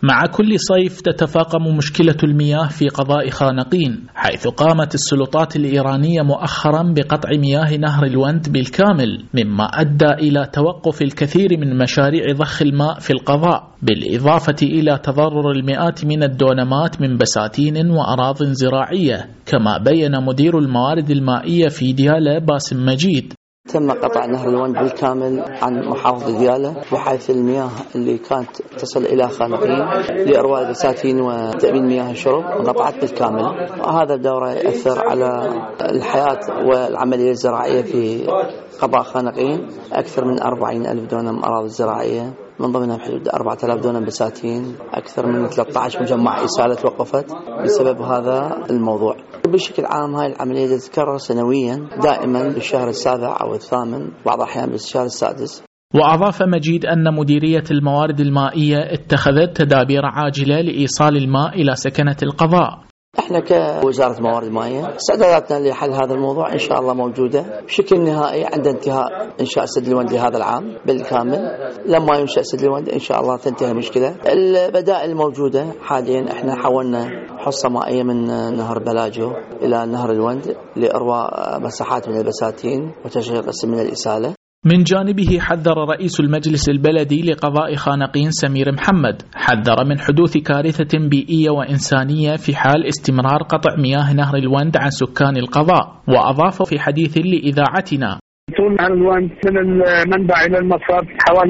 مع كل صيف تتفاقم مشكلة المياه في قضاء خانقين، حيث قامت السلطات الإيرانية مؤخرا بقطع مياه نهر الوند بالكامل، مما أدى إلى توقف الكثير من مشاريع ضخ الماء في القضاء، بالإضافة إلى تضرر المئات من الدونمات من بساتين وأراضٍ زراعية، كما بين مدير الموارد المائية في ديالى باسم مجيد. تم قطع نهر الوند بالكامل عن محافظة ديالى، بحيث المياه اللي كانت تصل إلى خانقين لإرواء البساتين وتأمين مياه الشرب انقطعت بالكامل، وهذا بدوره يأثر على الحياة والعملية الزراعية في قضاء خانقين. أكثر من 40,000 دونم أراضي زراعية، من ضمنها بحدود 4,000 دونم بساتين، أكثر من 13 مجمع إسالة توقفت بسبب هذا الموضوع. بشكل عام هاي العملية تتكرر سنويا دائما بالشهر السابع أو الثامن، بعض الأحيان بالشهر السادس. وأضاف مجيد أن مديرية الموارد المائية اتخذت تدابير عاجلة لإيصال الماء إلى سكنة القضاء. احنا كوزارة موارد مائية استعداداتنا لحل هذا الموضوع ان شاء الله موجودة بشكل نهائي عند انتهاء انشاء سد الوند لهذا العام بالكامل. لما ينشأ سد الوند ان شاء الله تنتهي المشكلة. البدائل الموجودة حاليا، احنا حولنا حصة مائية من نهر بلاجو الى نهر الوند لإرواء مساحات من البساتين وتشغيل قسم من الإسالة. من جانبه حذر رئيس المجلس البلدي لقضاء خانقين سمير محمد، حذر من حدوث كارثة بيئية وإنسانية في حال استمرار قطع مياه نهر الوند عن سكان القضاء. وأضاف في حديث لإذاعتنا: طول نهر الوند من المنبع إلى المصب حوالي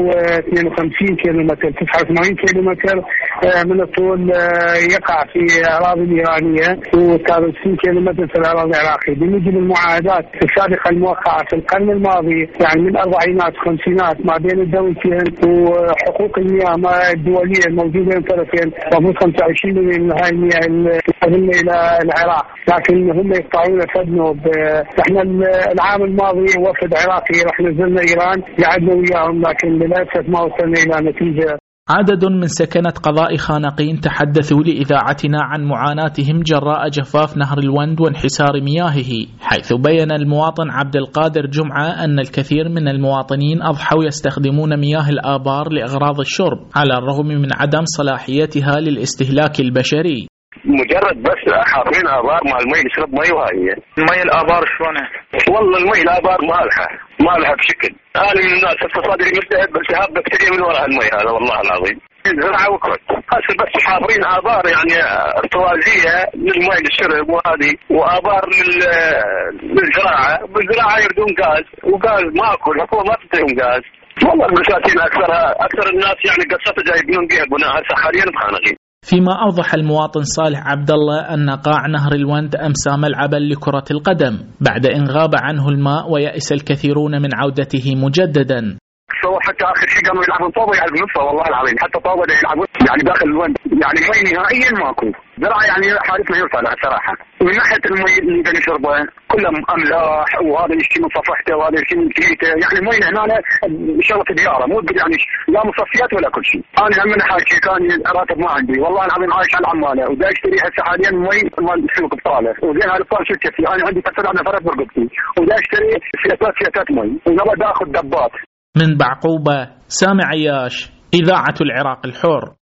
152 كيلومتر، 89 كيلومتر من الطول يقع في الأراضي الإيرانية، و30 كيلومتر في الأراضي العراقية. بموجب المعاهدات السابقة الموقعة في القرن الماضي، يعني من الأربعينات والخمسينات، ما بين الدولتين وحقوق المياه الدولية الموجودة بين الطرفين، المفروض 25 من هاي المياه تذهب إلى العراق، لكن هم يقطعون فدنوب. احنا العام الماضي وفد عراقي رح نزلنا إيران قعدنا وياهم، لكن للأسف ما وصلنا إلى نتيجة. عدد من سكنة قضاء خانقين تحدثوا لإذاعتنا عن معاناتهم جراء جفاف نهر الوند وانحسار مياهه، حيث بين المواطن عبد القادر جمعة أن الكثير من المواطنين أضحوا يستخدمون مياه الآبار لأغراض الشرب، على الرغم من عدم صلاحيتها للاستهلاك البشري. مجرد بس حاطين آبار مع المي يشرب مي، وهي المي الآبار شلونه؟ والله المي الآبار مالحة بشكل. أنا من الناس صدري ملتهب بالتهاب بكتيريا من وراء المي هذا، والله العظيم. زرعة وكرت هسه بس حاطين آبار يعني ارتوازية للمي للشرب، وهذه وآبار للزراعة. بالزراعة يردون غاز، وغاز ماكو، الحكومة ما تديهم غاز. والله البساتين أكثر الناس يعني قصته جايبين بيها بناء هسه حاليا بخانقين. فيما أوضح المواطن صالح عبد الله أن قاع نهر الوند أمسى ملعبا لكرة القدم بعد إن غاب عنه الماء، ويأس الكثيرون من عودته مجددا. حتى آخر شيء قاموا يلعبون طوبة يعلقون والله العظيم، حتى طوبة يلعبون يعني داخل الوند، يعني مي نهائيا ماكو. زراعة يعني حالتنا يرفع لها صراحة. ومن ناحية المي اللي بدنا نشربه كله أملاح، وهذا يشتي من صفحته وهذا يشتي من كليته، يعني مي هنا شغلة ديارة، مو يعني لا مصفيات ولا كل شيء. أنا هم حاجة كان راتب ما عندي، والله العظيم عايش على العمالة، ودا اشتري هسه حاليا مي مال السوق بطالة، وزين هذا الطال شو كفي. أنا عندي 9 نفرات برقبتي، ودا اشتري فيتات مي، ونبى آخذ دبات. من بعقوبة، سامع عياش، إذاعة العراق الحر.